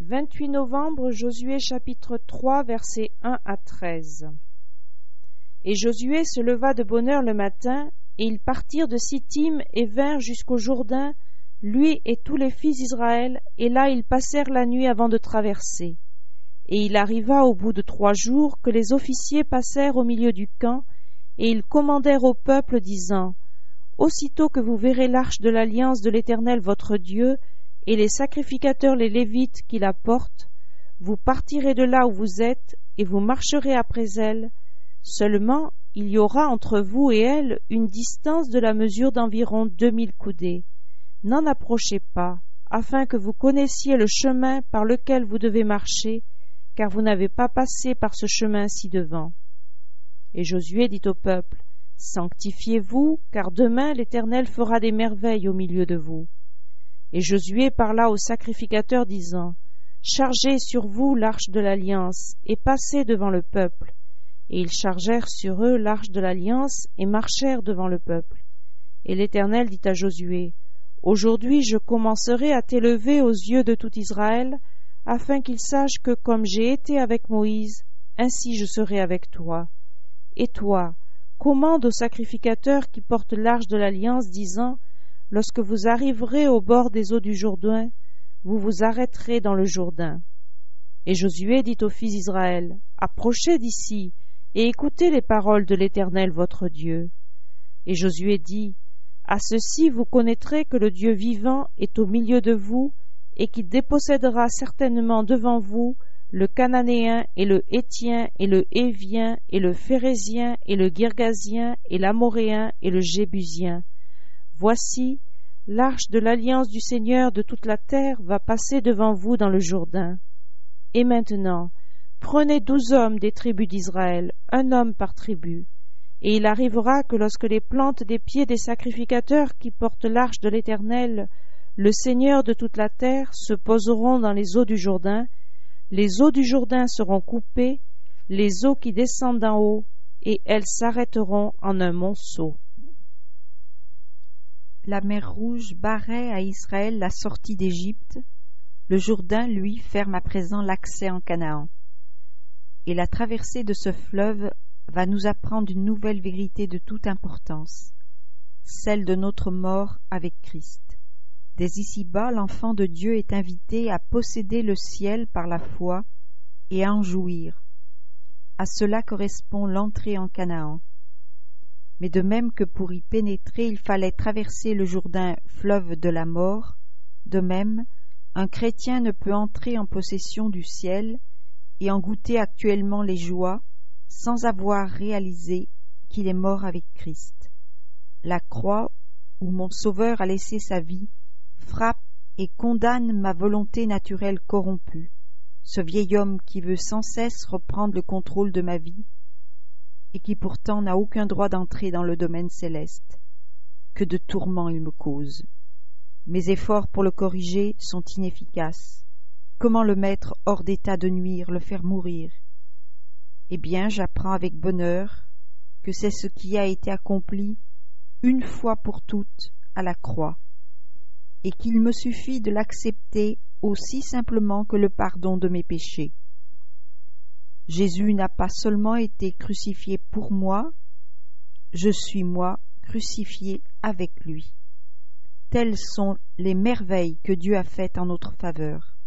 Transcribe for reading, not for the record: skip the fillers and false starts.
28 novembre, Josué chapitre 3, versets 1 à 13. Et Josué se leva de bonne heure le matin, et ils partirent de Sittim et vinrent jusqu'au Jourdain, lui et tous les fils d'Israël, et là ils passèrent la nuit avant de traverser. Et il arriva au bout de 3 jours que les officiers passèrent au milieu du camp, et ils commandèrent au peuple, disant: Aussitôt que vous verrez l'arche de l'alliance de l'Éternel votre Dieu, et les sacrificateurs les Lévites qui la portent, vous partirez de là où vous êtes, et vous marcherez après elle. Seulement, il y aura entre vous et elle une distance de la mesure d'environ 2000 coudées. N'en approchez pas, afin que vous connaissiez le chemin par lequel vous devez marcher, car vous n'avez pas passé par ce chemin ci-devant. Et Josué dit au peuple: Sanctifiez-vous, car demain l'Éternel fera des merveilles au milieu de vous. Et Josué parla aux sacrificateurs, disant: Chargez sur vous l'arche de l'alliance, et passez devant le peuple. Et ils chargèrent sur eux l'arche de l'alliance, et marchèrent devant le peuple. Et l'Éternel dit à Josué: Aujourd'hui je commencerai à t'élever aux yeux de tout Israël, afin qu'ils sachent que comme j'ai été avec Moïse, ainsi je serai avec toi. Et toi, commande aux sacrificateurs qui portent l'arche de l'alliance, disant: Lorsque vous arriverez au bord des eaux du Jourdain, vous vous arrêterez dans le Jourdain. Et Josué dit aux fils d'Israël: Approchez d'ici, et écoutez les paroles de l'Éternel votre Dieu. Et Josué dit: À ceci vous connaîtrez que le Dieu vivant est au milieu de vous, et qu'il dépossédera certainement devant vous le Cananéen et le Héthien et le Hévien et le Phérézien et le Girgasien et l'Amoréen et le Jébusien. Voici, l'arche de l'alliance du Seigneur de toute la terre va passer devant vous dans le Jourdain. Et maintenant, prenez 12 hommes des tribus d'Israël, un homme par tribu. Et il arrivera que lorsque les plantes des pieds des sacrificateurs qui portent l'arche de l'Éternel, le Seigneur de toute la terre, se poseront dans les eaux du Jourdain, les eaux du Jourdain seront coupées, les eaux qui descendent d'en haut, et elles s'arrêteront en un monceau. La mer Rouge barrait à Israël la sortie d'Égypte. Le Jourdain, lui, ferme à présent l'accès en Canaan. Et la traversée de ce fleuve va nous apprendre une nouvelle vérité de toute importance, celle de notre mort avec Christ. Dès ici-bas, l'enfant de Dieu est invité à posséder le ciel par la foi et à en jouir. À cela correspond l'entrée en Canaan. Mais de même que pour y pénétrer, il fallait traverser le Jourdain, fleuve de la mort, de même, un chrétien ne peut entrer en possession du ciel et en goûter actuellement les joies sans avoir réalisé qu'il est mort avec Christ. La croix, où mon Sauveur a laissé sa vie, frappe et condamne ma volonté naturelle corrompue, ce vieil homme qui veut sans cesse reprendre le contrôle de ma vie et qui pourtant n'a aucun droit d'entrer dans le domaine céleste. Que de tourments il me cause. Mes efforts pour le corriger sont inefficaces. Comment le mettre hors d'état de nuire, le faire mourir? Eh bien, j'apprends avec bonheur que c'est ce qui a été accompli une fois pour toutes à la croix, et qu'il me suffit de l'accepter aussi simplement que le pardon de mes péchés. Jésus n'a pas seulement été crucifié pour moi, je suis moi crucifié avec lui. Telles sont les merveilles que Dieu a faites en notre faveur.